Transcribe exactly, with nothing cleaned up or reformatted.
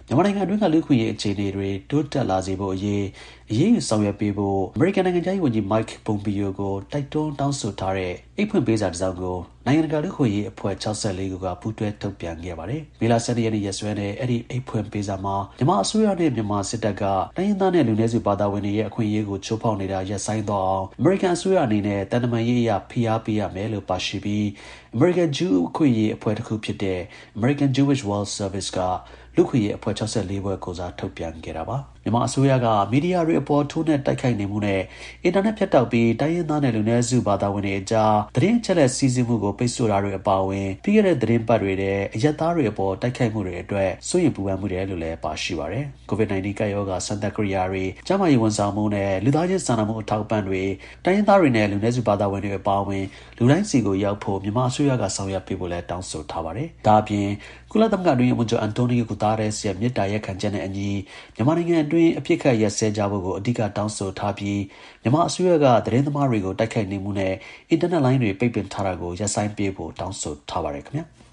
မြန်မာနိုင်ငံအတွင်းကလူခွင့်ရေးအခြေအနေတွေတိုးတက်လာစေဖို့အရေးအရေးယူဆောင်ရွက်ပေးဖို့အမေရိကန်နိုင်ငံခြားရေးဝန်ကြီး Mike Pompeo ကိုတိုက်တွန်းတောင်းဆိုထားတဲ့အိတ်ဖွင့်ပေးစာတစ်စောင်ကိုနိုင်ငံတကာလူခွင့်ရေးအဖွဲ့၆၄ခုကပူးတွဲထုတ်ပြန်ခဲ့ပါတယ်။မေလ၁၂ရက်နေ့ရက်စွဲနဲ့အဲ့ဒီအိတ်ဖွင့်ပေးစာမှာမြန်မာအစိုးရနဲ့မြန်မာစစ်တပ်ကတိုင်းရင်းသားနဲ့လူနည်းစုဘာသာဝင်တွေရဲ့အခွင့်အရေးကိုချိုးဖောက်နေတာရပ်ဆိုင်းသွားအောင်အမေရိကန်အစိုးရအနေနဲ့တန်တမာရေးအရဖိအားပေးရမယ်လို့ပါရှိပြီးအမေရိကန်ဂျူးအခွင့်အရေးအဖွဲ့တစ်ခုဖြစ်တဲ့ American Jewish World Service ကလူခွင့်ရေးအဖွဲ့၆၄ဘွဲ့ကိုစားထုတ်ပြန်ခဲ့တာပါမြန်မာအစိုးရကမီဒီယာတွေအပေါ်ထိုးနှက်တိုက်ခိုက်နေမှုနဲ့အင်တာနက်ဖြတ်တောက်ပြီးတိုင်းရင်းသားနဲ့လူနည်းစုဘာသာဝင်တွေအကြားသတင်းအချက်အလက်စီးဆင်းမှုကိုပိတ်ဆို့တာတွေအပါအဝင်ပြီးခဲ့တဲ့သတင်းပတ်တွေတဲ့အရက်သားတွေအပေါ်တိုက်ခိုက်မှုတွေအတွက်စိုးရိမ်ပူပန်မှုတယ်လို့လည်းပါရှိပါတယ်။ ကိုဗစ်-၁၉ ကပ်ရောဂါစမ်းသပ်ကိရိယာတွေကျန်းမာရေးဝန်ဆောင်မှုနဲ့လူသားချင်းစာနာမှုအထောက်အပံ့တွေတိုင်းရင်းသားတွေနဲ့လူနည်းစုဘာသာဝင်တွေအပါအဝင်လူတိုင်းစီကိုရောက်ဖို့မြန်မာအစိုးရကဆောင်ရွက်ပေးဖို့လည်းတောင်းဆိုထားပါတယ်။ဒါအပြင်ကုလသမဂ္ဂအတွင်းရေးမှူးချုပ်အန်တိုနီယို ဂူတာရက်စ်ရဲ့မြစ်တာရက်ခံချက်နဲ့အညီမြန်မာနိုင်ငံအတွင်းအပြစ်ခတ်ရက်စဲကြဖို့ကိုအဓိကတောင်းဆိုထားပြီးမြန်မာအစိုးရကသတင်းသမားတွေကိုတိုက်ခိုက်နေမှုနဲ့အင်တာနက်လိုင်းတွေပိတ်ပင်ထားတာကိုရပ်ဆိုင်းပေးဖို့တောင်းဆိုထားပါတယ်ခင်ဗျာ။